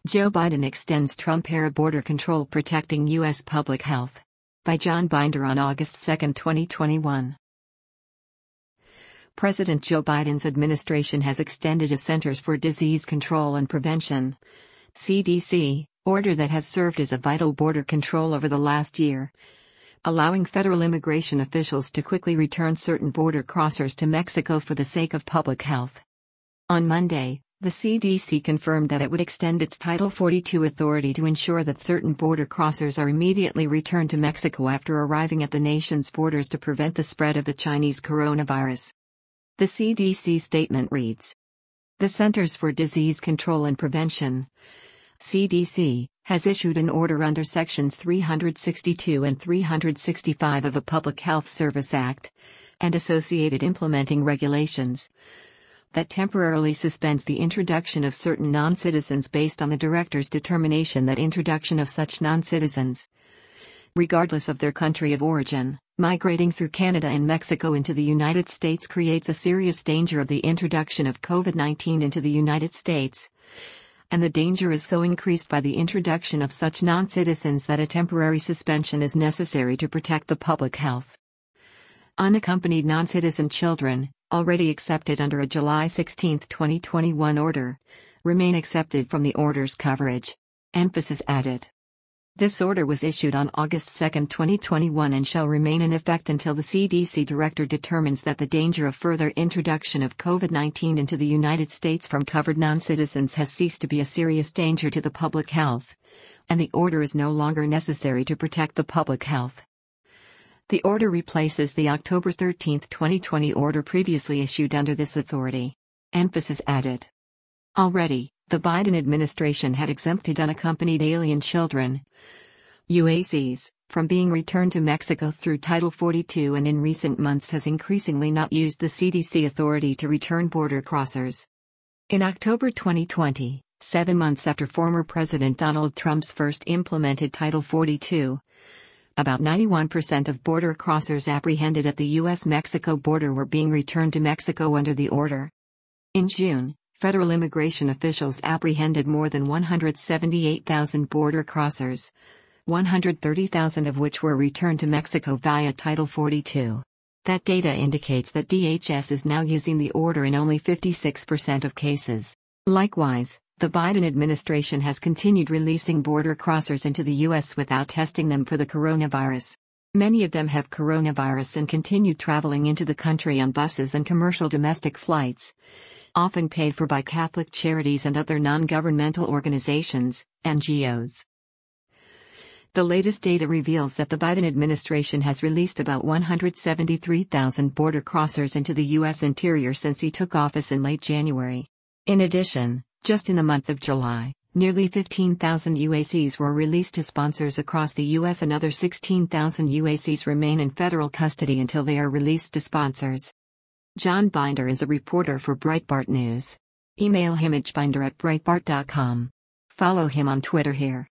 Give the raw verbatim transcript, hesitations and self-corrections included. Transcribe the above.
Joe Biden extends Trump-era border control protecting U S public health. By John Binder on August second, twenty twenty-one. President Joe Biden's administration has extended a Centers for Disease Control and Prevention (C D C) order that has served as a vital border control over the last year, allowing federal immigration officials to quickly return certain border crossers to Mexico for the sake of public health. On Monday, the C D C confirmed that it would extend its Title forty-two authority to ensure that certain border crossers are immediately returned to Mexico after arriving at the nation's borders to prevent the spread of the Chinese coronavirus. The C D C statement reads: "The Centers for Disease Control and Prevention, C D C, has issued an order under Sections three sixty-two and three sixty-five of the Public Health Service Act and associated implementing regulations that temporarily suspends the introduction of certain non-citizens based on the Director's determination that introduction of such non-citizens, regardless of their country of origin, migrating through Canada and Mexico into the United States creates a serious danger of the introduction of COVID nineteen into the United States, and the danger is so increased by the introduction of such non-citizens that a temporary suspension is necessary to protect the public health. Unaccompanied non-citizen children, already accepted under a July sixteenth, twenty twenty-one order, remain excepted from the order's coverage." Emphasis added. This order was issued on August second, twenty twenty-one and shall remain in effect until the C D C director determines that the danger of further introduction of COVID nineteen into the United States from covered non-citizens has ceased to be a serious danger to the public health, and the order is no longer necessary to protect the public health. The order replaces the October thirteenth, twenty twenty order previously issued under this authority. Emphasis added. Already, the Biden administration had exempted unaccompanied alien children, U A Cs, from being returned to Mexico through Title forty-two and in recent months has increasingly not used the C D C authority to return border crossers. In October twenty twenty, seven months after former President Donald Trump's first implemented Title forty-two, about ninety-one percent of border crossers apprehended at the U S Mexico border were being returned to Mexico under the order. In June, federal immigration officials apprehended more than one hundred seventy-eight thousand border crossers, one hundred thirty thousand of which were returned to Mexico via Title forty-two. That data indicates that D H S is now using the order in only fifty-six percent of cases. Likewise, the Biden administration has continued releasing border crossers into the U S without testing them for the coronavirus. Many of them have coronavirus and continue traveling into the country on buses and commercial domestic flights, often paid for by Catholic charities and other non-governmental organizations, N G Os. The latest data reveals that the Biden administration has released about one hundred seventy-three thousand border crossers into the U S interior since he took office in late January. In addition, just in the month of July, nearly fifteen thousand U A Cs were released to sponsors across the U S. Another sixteen thousand U A Cs remain in federal custody until they are released to sponsors. John Binder is a reporter for Breitbart News. Email him at binder at breitbart dot com. Follow him on Twitter here.